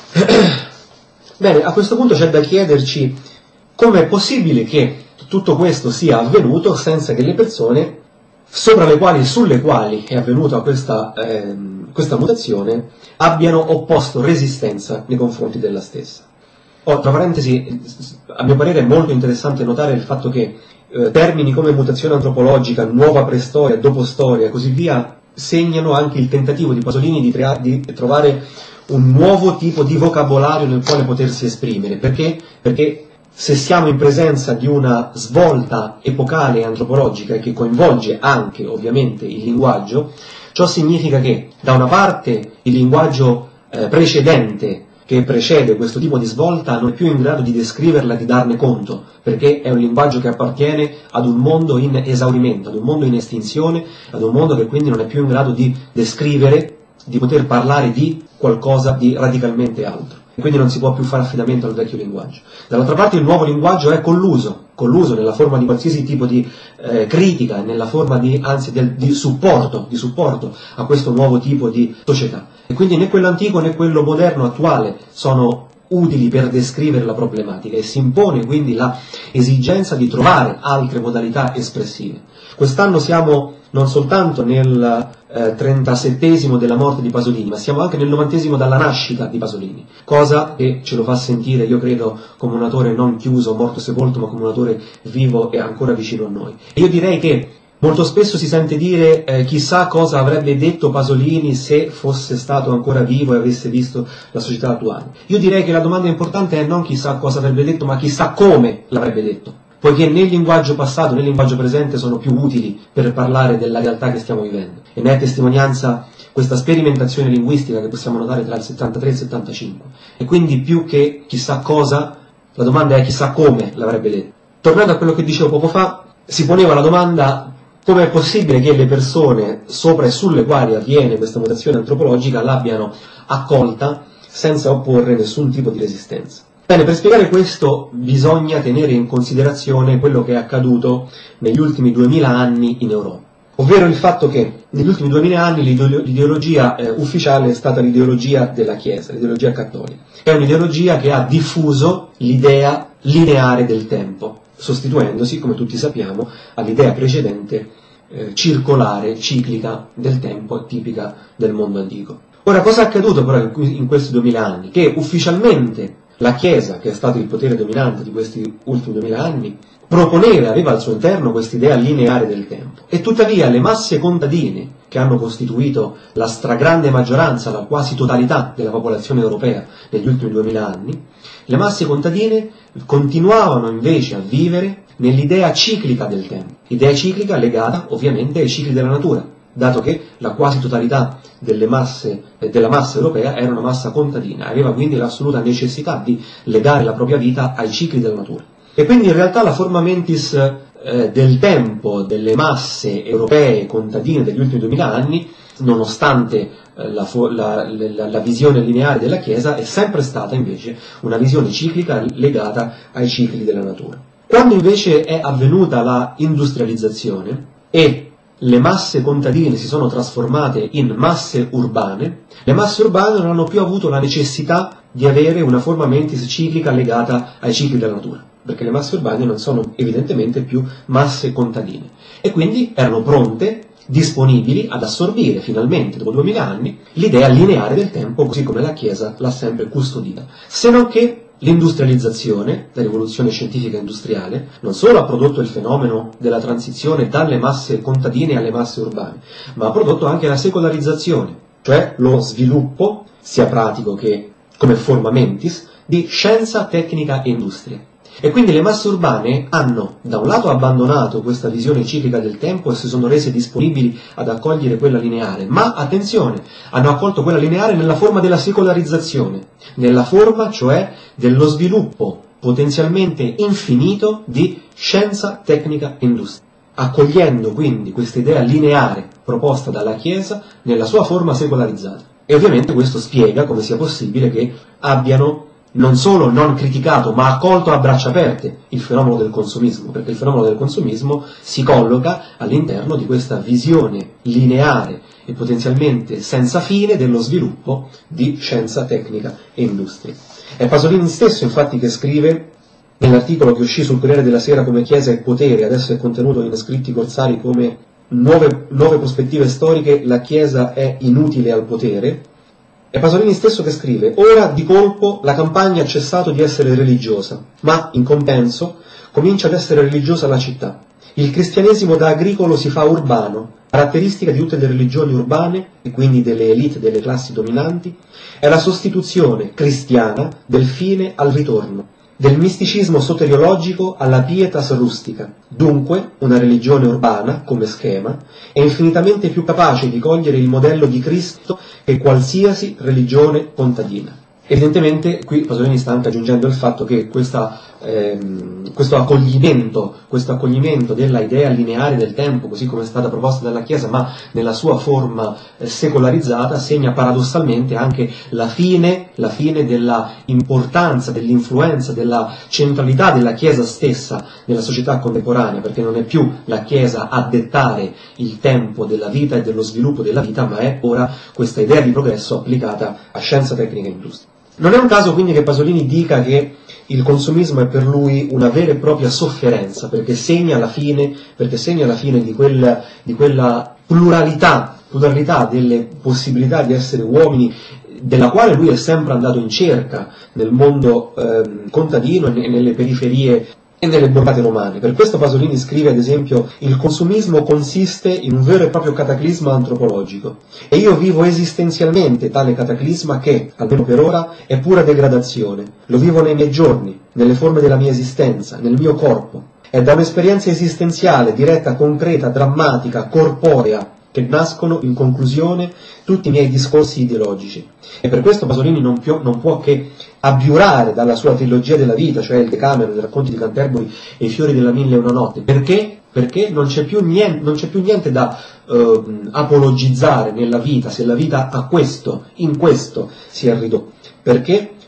Bene, a questo punto c'è da chiederci come è possibile che tutto questo sia avvenuto senza che le persone sopra le quali e sulle quali è avvenuta questa, eh, questa mutazione abbiano opposto resistenza nei confronti della stessa. Oh, tra parentesi, a mio parere è molto interessante notare il fatto che eh, termini come mutazione antropologica, nuova preistoria, dopostoria e così via segnano anche il tentativo di Pasolini di, crea- di trovare un nuovo tipo di vocabolario nel quale potersi esprimere. Perché? Perché se siamo in presenza di una svolta epocale e antropologica che coinvolge anche ovviamente il linguaggio, ciò significa che da una parte il linguaggio eh, precedente che precede questo tipo di svolta non è più in grado di descriverla, di darne conto, perché è un linguaggio che appartiene ad un mondo in esaurimento, ad un mondo in estinzione, ad un mondo che quindi non è più in grado di descrivere, di poter parlare di qualcosa di radicalmente altro. E quindi non si può più fare affidamento al vecchio linguaggio. Dall'altra parte il nuovo linguaggio è colluso, colluso nella forma di qualsiasi tipo di eh, critica, nella forma di, anzi, del, di supporto, di supporto a questo nuovo tipo di società. E quindi né quello antico né quello moderno attuale sono utili per descrivere la problematica e si impone quindi la esigenza di trovare altre modalità espressive. Quest'anno siamo non soltanto nel eh, trentasettesimo della morte di Pasolini, ma siamo anche nel novantesimo dalla nascita di Pasolini, cosa che ce lo fa sentire, io credo, come un autore non chiuso, morto sepolto, ma come un autore vivo e ancora vicino a noi. E io direi che molto spesso si sente dire eh, chissà cosa avrebbe detto Pasolini se fosse stato ancora vivo e avesse visto la società attuale. Io direi che la domanda importante è non chissà cosa avrebbe detto, ma chissà come l'avrebbe detto, poiché né il linguaggio passato né il linguaggio presente sono più utili per parlare della realtà che stiamo vivendo. E ne è testimonianza questa sperimentazione linguistica che possiamo notare tra il settantatré e il settantacinque. E quindi più che chissà cosa, la domanda è chissà come l'avrebbe detto. Tornando a quello che dicevo poco fa, si poneva la domanda: come è possibile che le persone sopra e sulle quali avviene questa mutazione antropologica l'abbiano accolta senza opporre nessun tipo di resistenza? Bene, per spiegare questo bisogna tenere in considerazione quello che è accaduto negli ultimi duemila anni in Europa, ovvero il fatto che negli ultimi duemila anni l'ideologia eh, ufficiale è stata l'ideologia della Chiesa, l'ideologia cattolica. È un'ideologia che ha diffuso l'idea lineare del tempo, sostituendosi, come tutti sappiamo, all'idea precedente eh, circolare, ciclica del tempo, tipica del mondo antico. Ora, cosa è accaduto però in questi duemila anni? Che ufficialmente la Chiesa, che è stato il potere dominante di questi ultimi duemila anni, proponeva, aveva al suo interno quest'idea lineare del tempo. E tuttavia le masse contadine, che hanno costituito la stragrande maggioranza, la quasi totalità della popolazione europea negli ultimi duemila anni, le masse contadine continuavano invece a vivere nell'idea ciclica del tempo, idea ciclica legata ovviamente ai cicli della natura, dato che la quasi totalità delle masse, eh, della massa europea era una massa contadina, aveva quindi l'assoluta necessità di legare la propria vita ai cicli della natura. E quindi in realtà la forma mentis eh, del tempo delle masse europee contadine degli ultimi duemila anni, nonostante eh, la, la, la, la visione lineare della Chiesa, è sempre stata invece una visione ciclica legata ai cicli della natura. Quando invece è avvenuta la industrializzazione e le masse contadine si sono trasformate in masse urbane, le masse urbane non hanno più avuto la necessità di avere una forma mentis ciclica legata ai cicli della natura, perché le masse urbane non sono evidentemente più masse contadine e quindi erano pronte, disponibili ad assorbire finalmente dopo duemila anni l'idea lineare del tempo così come la Chiesa l'ha sempre custodita, se non che l'industrializzazione, la rivoluzione scientifica industriale, non solo ha prodotto il fenomeno della transizione dalle masse contadine alle masse urbane, ma ha prodotto anche la secolarizzazione, cioè lo sviluppo, sia pratico che come forma mentis, di scienza, tecnica e industria. E quindi le masse urbane hanno da un lato abbandonato questa visione ciclica del tempo e si sono rese disponibili ad accogliere quella lineare, ma attenzione, hanno accolto quella lineare nella forma della secolarizzazione, nella forma cioè dello sviluppo potenzialmente infinito di scienza, tecnica e industria, accogliendo quindi questa idea lineare proposta dalla Chiesa nella sua forma secolarizzata. E ovviamente questo spiega come sia possibile che abbiano non solo non criticato, ma accolto a braccia aperte il fenomeno del consumismo, perché il fenomeno del consumismo si colloca all'interno di questa visione lineare e potenzialmente senza fine dello sviluppo di scienza, tecnica e industria. È Pasolini stesso, infatti, che scrive nell'articolo che uscì sul Corriere della Sera come Chiesa e potere, adesso è contenuto in scritti corsari come nuove, nuove prospettive storiche, la Chiesa è inutile al potere. È Pasolini stesso che scrive: ora di colpo la campagna ha cessato di essere religiosa, ma in compenso comincia ad essere religiosa la città. Il cristianesimo da agricolo si fa urbano, caratteristica di tutte le religioni urbane e quindi delle elite delle classi dominanti, è la sostituzione cristiana del fine al ritorno, del misticismo soteriologico alla pietas rustica. Dunque, una religione urbana, come schema, è infinitamente più capace di cogliere il modello di Cristo che qualsiasi religione contadina. Evidentemente qui Pasolini sta anche aggiungendo il fatto che questa, ehm, questo accoglimento, questo accoglimento della idea lineare del tempo, così come è stata proposta dalla Chiesa, ma nella sua forma eh, secolarizzata, segna paradossalmente anche la fine, la fine della importanza, dell'influenza, della centralità della Chiesa stessa nella società contemporanea, perché non è più la Chiesa a dettare il tempo della vita e dello sviluppo della vita, ma è ora questa idea di progresso applicata a scienza, tecnica e industria. Non è un caso quindi che Pasolini dica che il consumismo è per lui una vera e propria sofferenza, perché segna la fine, perché segna la fine di quella, di quella pluralità, pluralità delle possibilità di essere uomini, della quale lui è sempre andato in cerca nel mondo eh, contadino e nelle periferie e nelle borgate romane. Per questo Pasolini scrive, ad esempio: il consumismo consiste in un vero e proprio cataclisma antropologico e io vivo esistenzialmente tale cataclisma che, almeno per ora, è pura degradazione. Lo vivo nei miei giorni, nelle forme della mia esistenza, nel mio corpo. È da un'esperienza esistenziale, diretta, concreta, drammatica, corporea, che nascono, in conclusione, tutti i miei discorsi ideologici. E per questo Pasolini non, più, non può che abiurare dalla sua trilogia della vita, cioè il Decameron, i racconti di Canterbury e i fiori della mille e una notte. Perché? Perché non c'è più niente, non c'è più niente da eh, apologizzare nella vita, se la vita a questo, in questo si è ridotta. Perché?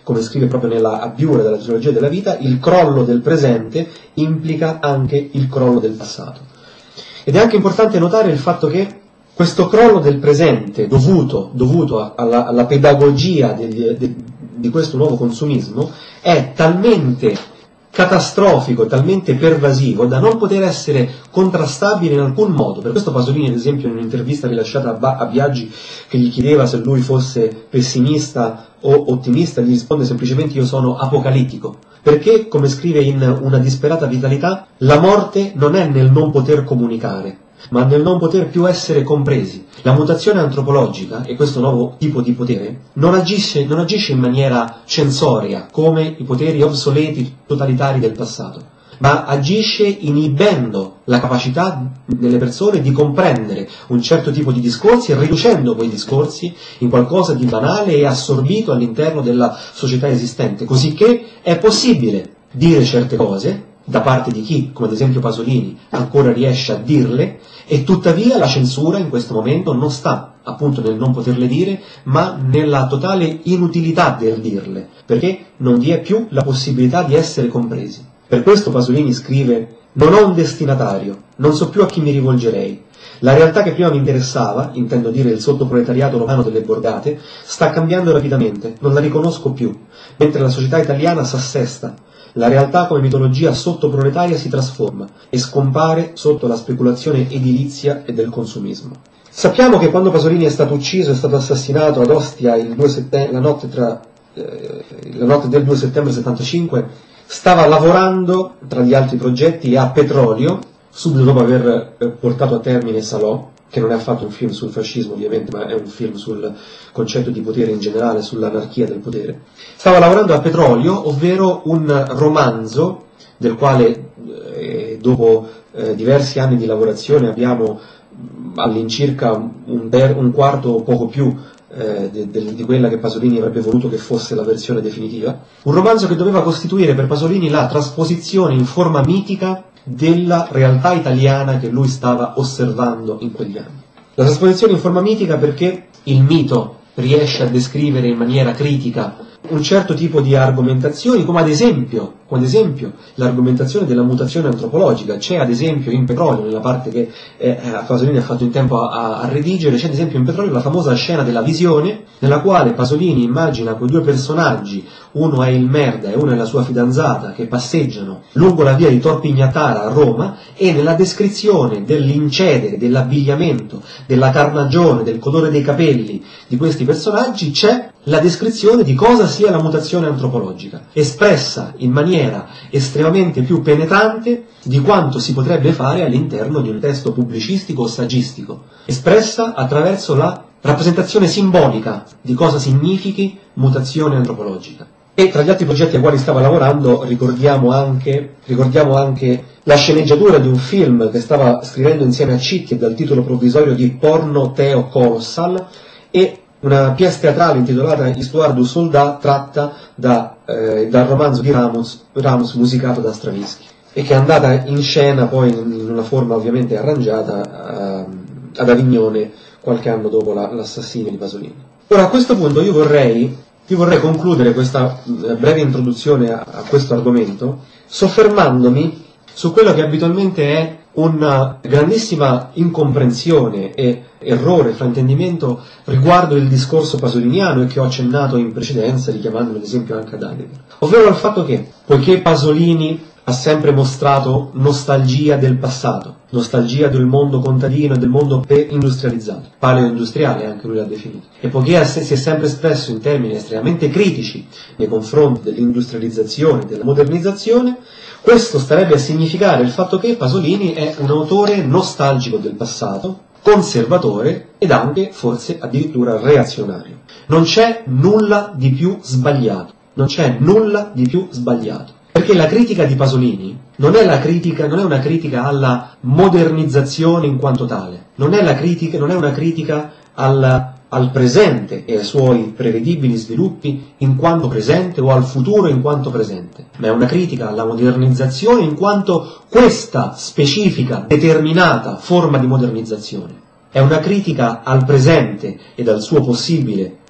come scrive proprio nella Abiura della geologia della vita, il crollo del presente implica anche il crollo del passato. Ed è anche importante notare il fatto che questo crollo del presente, dovuto, dovuto alla, alla pedagogia degli, de, di questo nuovo consumismo, è talmente catastrofico, talmente pervasivo da non poter essere contrastabile in alcun modo. Per questo Pasolini, ad esempio, in un'intervista rilasciata a, ba- a Biagi, che gli chiedeva se lui fosse pessimista o ottimista, gli risponde semplicemente: io sono apocalittico. Perché, come scrive in Una disperata vitalità, la morte non è nel non poter comunicare, ma nel non poter più essere compresi. La mutazione antropologica, e questo nuovo tipo di potere, non agisce, non agisce in maniera censoria, come i poteri obsoleti totalitari del passato, ma agisce inibendo la capacità delle persone di comprendere un certo tipo di discorsi e riducendo quei discorsi in qualcosa di banale e assorbito all'interno della società esistente, cosicché è possibile dire certe cose da parte di chi, come ad esempio Pasolini, ancora riesce a dirle, e tuttavia la censura in questo momento non sta appunto nel non poterle dire, ma nella totale inutilità del dirle, perché non vi è più la possibilità di essere compresi. Per questo Pasolini scrive: non ho un destinatario, non so più a chi mi rivolgerei. La realtà che prima mi interessava, intendo dire il sottoproletariato romano delle borgate, sta cambiando rapidamente, non la riconosco più, mentre la società italiana s'assesta. La realtà come mitologia sottoproletaria si trasforma e scompare sotto la speculazione edilizia e del consumismo. Sappiamo che quando Pasolini è stato ucciso, è stato assassinato ad Ostia il due settembre, la, notte tra, eh, la notte del due settembre settantacinque, stava lavorando, tra gli altri progetti, a Petrolio, subito dopo aver eh, portato a termine Salò, che non è affatto un film sul fascismo ovviamente, ma è un film sul concetto di potere in generale, sull'anarchia del potere. Stava lavorando a Petrolio, ovvero un romanzo del quale eh, dopo eh, diversi anni di lavorazione abbiamo all'incirca un, ter- un quarto o poco più eh, de- de- di quella che Pasolini avrebbe voluto che fosse la versione definitiva. Un romanzo che doveva costituire per Pasolini la trasposizione in forma mitica della realtà italiana che lui stava osservando in quegli anni. La trasposizione in forma mitica perché il mito riesce a descrivere in maniera critica un certo tipo di argomentazioni, come ad esempio, come ad esempio l'argomentazione della mutazione antropologica. C'è ad esempio in Petrolio, nella parte che eh, Pasolini ha fatto in tempo a, a redigere, c'è ad esempio in Petrolio la famosa scena della visione, nella quale Pasolini immagina quei due personaggi, uno è il merda e uno è la sua fidanzata, che passeggiano lungo la via di Tor Pignatara a Roma, e nella descrizione dell'incedere, dell'abbigliamento, della carnagione, del colore dei capelli di questi personaggi c'è la descrizione di cosa sia la mutazione antropologica, espressa in maniera estremamente più penetrante di quanto si potrebbe fare all'interno di un testo pubblicistico o saggistico, espressa attraverso la rappresentazione simbolica di cosa significhi mutazione antropologica. E tra gli altri progetti ai quali stava lavorando ricordiamo anche, ricordiamo anche la sceneggiatura di un film che stava scrivendo insieme a Citti dal titolo provvisorio di Porno Teo Colossal, e una pièce teatrale intitolata Histoire du Soldat, tratta da, eh, dal romanzo di Ramos, Ramos musicato da Stravinsky, e che è andata in scena poi in una forma ovviamente arrangiata eh, ad Avignone qualche anno dopo la, l'assassinio di Pasolini. Ora, a questo punto io vorrei, io vorrei concludere questa breve introduzione a, a questo argomento soffermandomi su quello che abitualmente è una grandissima incomprensione e errore, fraintendimento riguardo il discorso pasoliniano, e che ho accennato in precedenza richiamando ad esempio anche ad Heidegger, ovvero il fatto che, poiché Pasolini ha sempre mostrato nostalgia del passato, nostalgia del mondo contadino e del mondo pre-industrializzato, paleo-industriale anche lui l'ha definito, e poiché si è sempre espresso in termini estremamente critici nei confronti dell'industrializzazione e della modernizzazione, questo starebbe a significare il fatto che Pasolini è un autore nostalgico del passato, conservatore ed anche forse addirittura reazionario. Non c'è nulla di più sbagliato, non c'è nulla di più sbagliato. Perché la critica di Pasolini non è, la critica, non è una critica alla modernizzazione in quanto tale, non è, la critica, non è una critica alla, al presente e ai suoi prevedibili sviluppi in quanto presente o al futuro in quanto presente, ma è una critica alla modernizzazione in quanto questa specifica, determinata forma di modernizzazione. È una critica al presente ed al suo possibile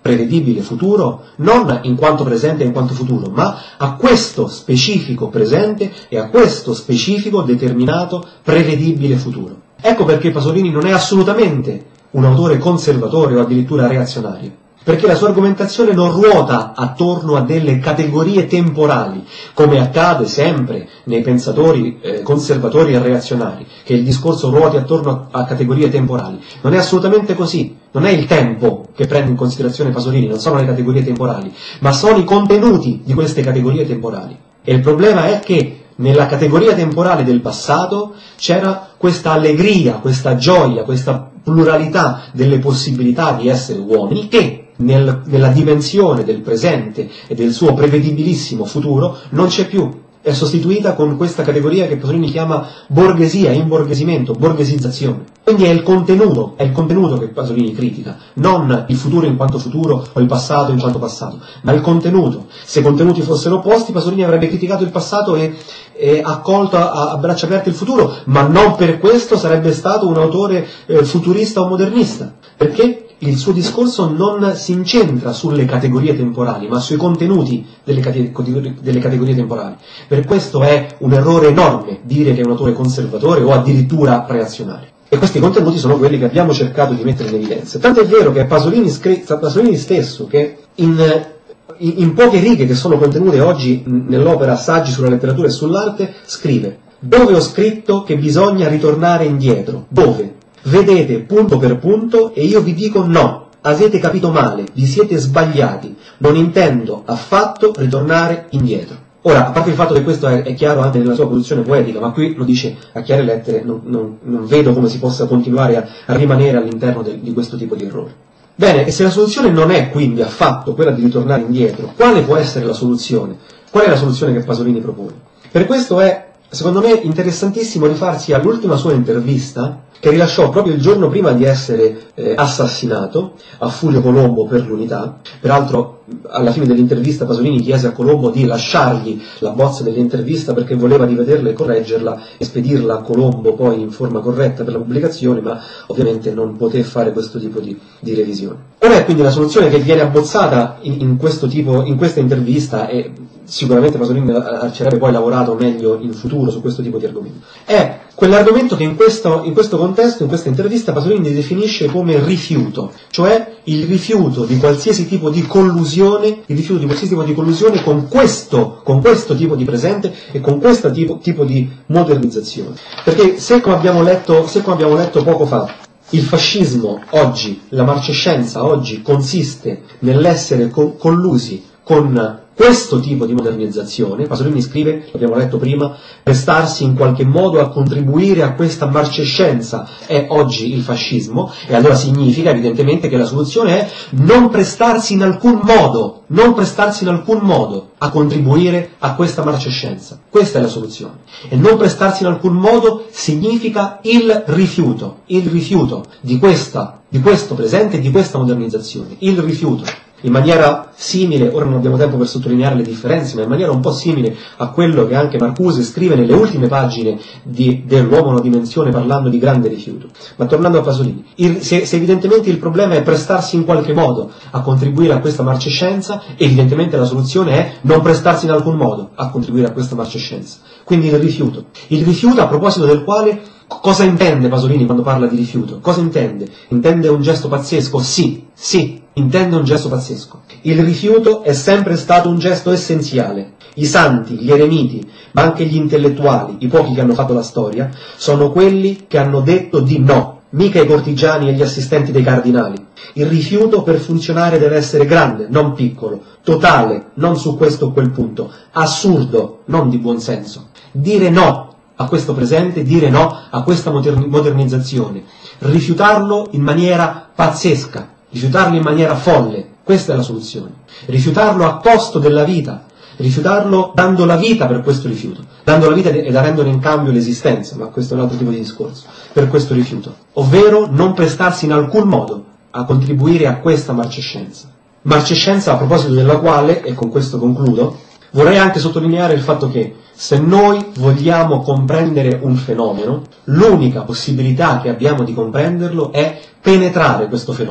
prevedibile futuro, non in quanto presente e in quanto futuro, ma a questo specifico presente e a questo specifico determinato prevedibile futuro. Ecco perché Pasolini non è assolutamente un autore conservatore o addirittura reazionario, perché la sua argomentazione non ruota attorno a delle categorie temporali, come accade sempre nei pensatori eh, conservatori e reazionari, che il discorso ruoti attorno a, a categorie temporali. Non è assolutamente così, non è il tempo che prende in considerazione Pasolini, non sono le categorie temporali, ma sono i contenuti di queste categorie temporali. E il problema è che nella categoria temporale del passato c'era questa allegria, questa gioia, questa pluralità delle possibilità di essere uomini che nel, nella dimensione del presente e del suo prevedibilissimo futuro non c'è più. È sostituita con questa categoria che Pasolini chiama borghesia, imborghesimento, borghesizzazione. Quindi è il contenuto, è il contenuto che Pasolini critica, non il futuro in quanto futuro o il passato in quanto passato, ma il contenuto. Se i contenuti fossero opposti, Pasolini avrebbe criticato il passato e, e accolto a, a braccia aperte il futuro, ma non per questo sarebbe stato un autore eh, futurista o modernista. Perché? Il suo discorso non si incentra sulle categorie temporali, ma sui contenuti delle categorie, delle categorie temporali. Per questo è un errore enorme dire che è un autore conservatore o addirittura reazionario. E questi contenuti sono quelli che abbiamo cercato di mettere in evidenza. Tanto è vero che è Pasolini, Pasolini stesso, che in, in poche righe che sono contenute oggi nell'opera Saggi sulla letteratura e sull'arte, scrive: dove ho scritto che bisogna ritornare indietro? Dove? Vedete punto per punto e io vi dico no, avete capito male, vi siete sbagliati, non intendo affatto ritornare indietro. Ora, a parte il fatto che questo è, è chiaro anche nella sua produzione poetica, ma qui lo dice a chiare lettere, non, non, non vedo come si possa continuare a, a rimanere all'interno de, di questo tipo di errore. Bene, e se la soluzione non è quindi affatto quella di ritornare indietro, quale può essere la soluzione? Qual è la soluzione che Pasolini propone? Per questo è, secondo me, interessantissimo rifarsi all'ultima sua intervista, che rilasciò proprio il giorno prima di essere eh, assassinato a Furio Colombo per l'Unità. Peraltro, alla fine dell'intervista Pasolini chiese a Colombo di lasciargli la bozza dell'intervista perché voleva rivederla e correggerla e spedirla a Colombo poi in forma corretta per la pubblicazione, ma ovviamente non poté fare questo tipo di, di revisione. Qual è quindi la soluzione che viene abbozzata in, in questo tipo, in questa intervista, e sicuramente Pasolini ci avrebbe poi lavorato meglio in futuro su questo tipo di argomento? È quell'argomento che in questo, in questo contesto, in questa intervista, Pasolini definisce come rifiuto, cioè il rifiuto di qualsiasi tipo di collusione, il rifiuto di qualsiasi tipo di collusione con questo, con questo tipo di presente e con questo tipo, tipo di modernizzazione. Perché se come abbiamo letto, se come abbiamo letto poco fa, il fascismo oggi, la marcescenza oggi consiste nell'essere co- collusi con questo tipo di modernizzazione, Pasolini scrive, l'abbiamo letto prima, prestarsi in qualche modo a contribuire a questa marcescenza è oggi il fascismo, e allora significa evidentemente che la soluzione è non prestarsi in alcun modo, non prestarsi in alcun modo a contribuire a questa marcescenza. Questa è la soluzione. E non prestarsi in alcun modo significa il rifiuto, il rifiuto di questa, di questo presente e di questa modernizzazione, il rifiuto. In maniera simile, ora non abbiamo tempo per sottolineare le differenze, ma in maniera un po' simile a quello che anche Marcuse scrive nelle ultime pagine di, dell'Uomo una dimensione, parlando di grande rifiuto. Ma tornando a Pasolini, il, se, se evidentemente il problema è prestarsi in qualche modo a contribuire a questa marcescenza, evidentemente la soluzione è non prestarsi in alcun modo a contribuire a questa marcescenza. Quindi il rifiuto. Il rifiuto a proposito del quale cosa intende Pasolini quando parla di rifiuto? Cosa intende? Intende un gesto pazzesco? Sì, sì, intende un gesto pazzesco. Il rifiuto è sempre stato un gesto essenziale. I santi, gli eremiti, ma anche gli intellettuali, i pochi che hanno fatto la storia, sono quelli che hanno detto di no, mica i cortigiani e gli assistenti dei cardinali. Il rifiuto per funzionare deve essere grande, non piccolo, totale, non su questo o quel punto, assurdo, non di buon senso. Dire no a questo presente, dire no a questa modernizzazione, rifiutarlo in maniera pazzesca, rifiutarlo in maniera folle, questa è la soluzione. Rifiutarlo a costo della vita, rifiutarlo dando la vita per questo rifiuto, dando la vita e darendone in cambio l'esistenza, ma questo è un altro tipo di discorso, per questo rifiuto, ovvero non prestarsi in alcun modo a contribuire a questa marcescenza. Marcescenza a proposito della quale, e con questo concludo, vorrei anche sottolineare il fatto che se noi vogliamo comprendere un fenomeno, l'unica possibilità che abbiamo di comprenderlo è penetrare questo fenomeno.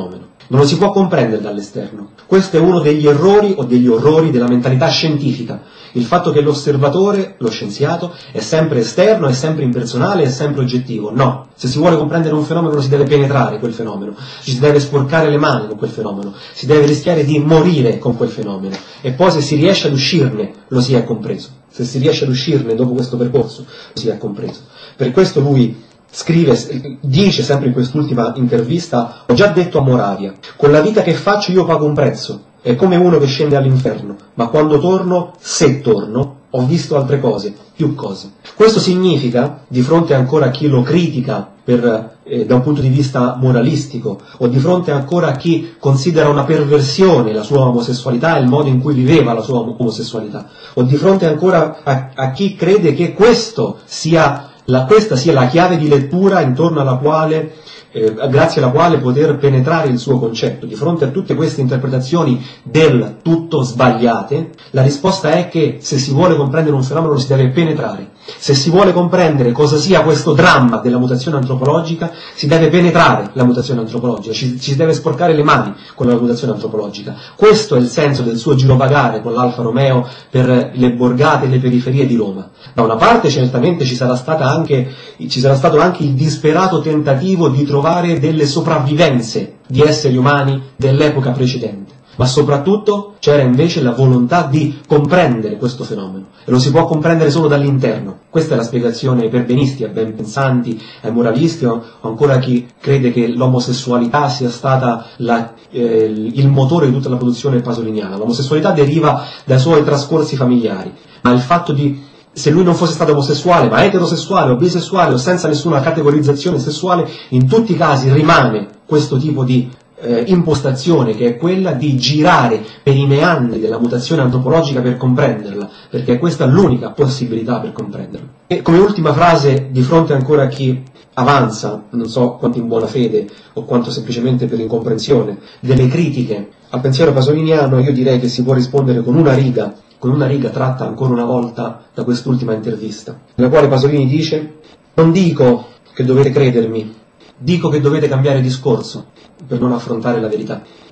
non lo si può comprendere dall'esterno. Questo è uno degli errori o degli orrori della mentalità scientifica, il fatto che l'osservatore, lo scienziato, è sempre esterno, è sempre impersonale, è sempre oggettivo. No, se si vuole comprendere un fenomeno si deve penetrare quel fenomeno, ci si deve sporcare le mani con quel fenomeno, si deve rischiare di morire con quel fenomeno e poi se si riesce ad uscirne lo si è compreso, se si riesce ad uscirne dopo questo percorso lo si è compreso. Per questo lui scrive, dice sempre in quest'ultima intervista: ho già detto a Moravia, con la vita che faccio io pago un prezzo, è come uno che scende all'inferno, ma quando torno, se torno, ho visto altre cose, più cose. Questo significa, di fronte ancora a chi lo critica per, eh, da un punto di vista moralistico, o di fronte ancora a chi considera una perversione la sua omosessualità e il modo in cui viveva la sua omosessualità, o di fronte ancora a, a chi crede che questo sia La, questa sia la chiave di lettura intorno alla quale, eh, grazie alla quale poter penetrare il suo concetto. Di fronte a tutte queste interpretazioni del tutto sbagliate, la risposta è che se si vuole comprendere un fenomeno lo si deve penetrare. Se si vuole comprendere cosa sia questo dramma della mutazione antropologica, si deve penetrare la mutazione antropologica, ci, ci si deve sporcare le mani con la mutazione antropologica. Questo è il senso del suo girovagare con l'Alfa Romeo per le borgate e le periferie di Roma. Da una parte certamente ci sarà stata anche, ci sarà stato anche il disperato tentativo di trovare delle sopravvivenze di esseri umani dell'epoca precedente, ma soprattutto c'era invece la volontà di comprendere questo fenomeno, e lo si può comprendere solo dall'interno. Questa è la spiegazione ai perbenisti, ai ben pensanti, ai moralisti, o ancora a chi crede che l'omosessualità sia stata la, eh, il motore di tutta la produzione pasoliniana. L'omosessualità deriva dai suoi trascorsi familiari, ma il fatto di, se lui non fosse stato omosessuale, ma eterosessuale o bisessuale o senza nessuna categorizzazione sessuale, in tutti i casi rimane questo tipo di eh, impostazione, che è quella di girare per i meandri della mutazione antropologica per comprenderla, perché è questa l'unica possibilità per comprenderla. E come ultima frase, di fronte ancora a chi avanza, non so quanto in buona fede o quanto semplicemente per incomprensione, delle critiche al pensiero pasoliniano, io direi che si può rispondere con una riga, con una riga tratta ancora una volta da quest'ultima intervista, nella quale Pasolini dice: non dico che dovete credermi, dico che dovete cambiare discorso per non affrontare la verità.